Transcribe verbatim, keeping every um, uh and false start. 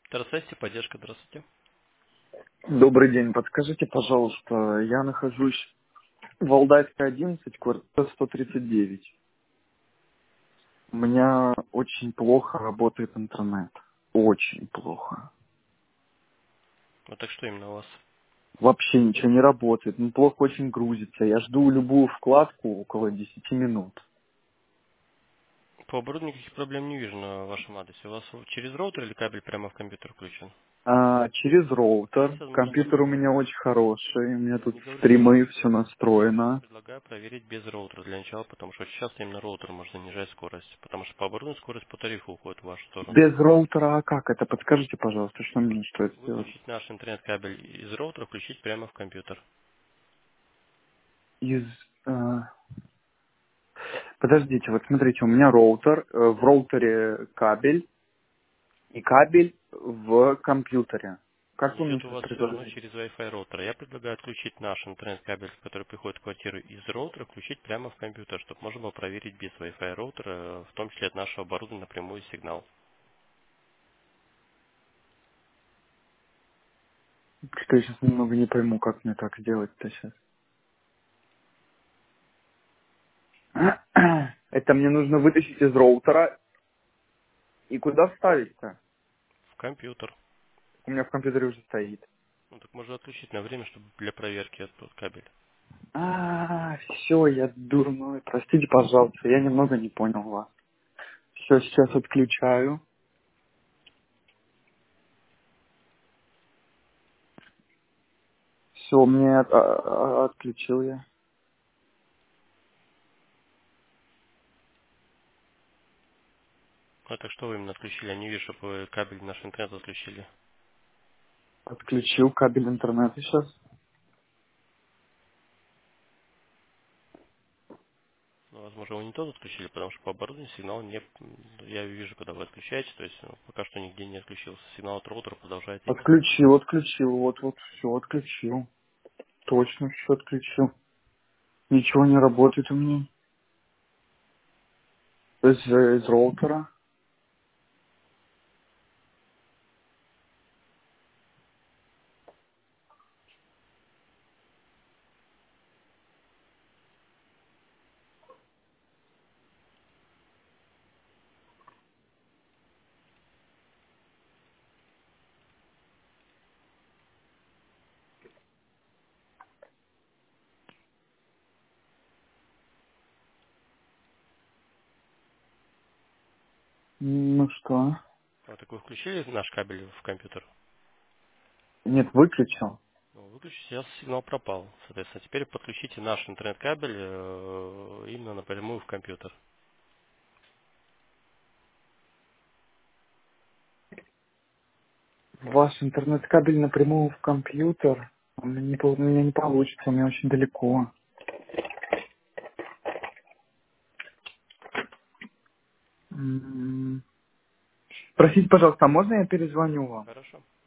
Здравствуйте, поддержка, здравствуйте. Добрый день. Подскажите, пожалуйста, я нахожусь в Валдайской одиннадцать, квартира сто тридцать девять. У меня очень плохо работает интернет. Очень плохо. Ну так что именно у вас? Вообще ничего не работает. Ну, плохо очень грузится. Я жду любую вкладку около десяти минут. По оборудованию никаких проблем не вижу на вашем адресе. У вас через роутер или кабель прямо в компьютер включен? А, через Есть роутер. возможность, Компьютер у меня очень хороший. У меня тут не говорите, стримы, все настроено. предлагаю проверить без роутера для начала, потому что очень часто именно роутер может занижать скорость. Потому что по оборудованию скорость по тарифу уходит в вашу сторону. Без роутера, а как это? Подскажите, пожалуйста, что мне стоит сделать? Выключить наш интернет-кабель из роутера, включить прямо в компьютер. Из... а, Подождите, вот смотрите, у меня роутер, э, в роутере кабель и кабель в компьютере. Как Он вы мне идет у сейчас вас все равно предложите? через Wi-Fi роутер. Я предлагаю отключить наш интернет-кабель, который приходит в квартиру из роутера, включить прямо в компьютер, чтобы можно было проверить без Wi-Fi роутера, в том числе от нашего оборудования напрямую сигнал. Что я сейчас немного не пойму, как мне так сделать-то сейчас. Это мне нужно вытащить из роутера и куда вставить-то? В компьютер. У меня в компьютере уже стоит. Ну так можно отключить на время, чтобы для проверки этот кабель. А, все, я дурной. Простите, пожалуйста, я немного не понял вас. Все, сейчас отключаю. Все, мне от- а- а- отключил я. А так что вы именно отключили? Я не вижу, чтобы вы кабель наш интернет отключили. Отключил кабель интернета сейчас. Ну, возможно, вы не тот отключили, потому что по оборудованию сигнал не... Я вижу, когда вы отключаете, то есть ну, пока что нигде не отключился. Сигнал от роутера продолжает идти. Отключил, отключил, вот, вот, все, отключил. Точно все отключил. Ничего не работает у меня. Из, э, из роутера. М, Ну что? А так вы включили наш кабель в компьютер? Нет, выключил. Ну, выключите, сейчас сигнал пропал. Соответственно, теперь подключите наш интернет-кабель э, именно напрямую в компьютер. Ваш интернет-кабель напрямую в компьютер. У меня не, пол- у меня не получится, у меня очень далеко. М, Простите, пожалуйста, а можно я перезвоню вам? Хорошо.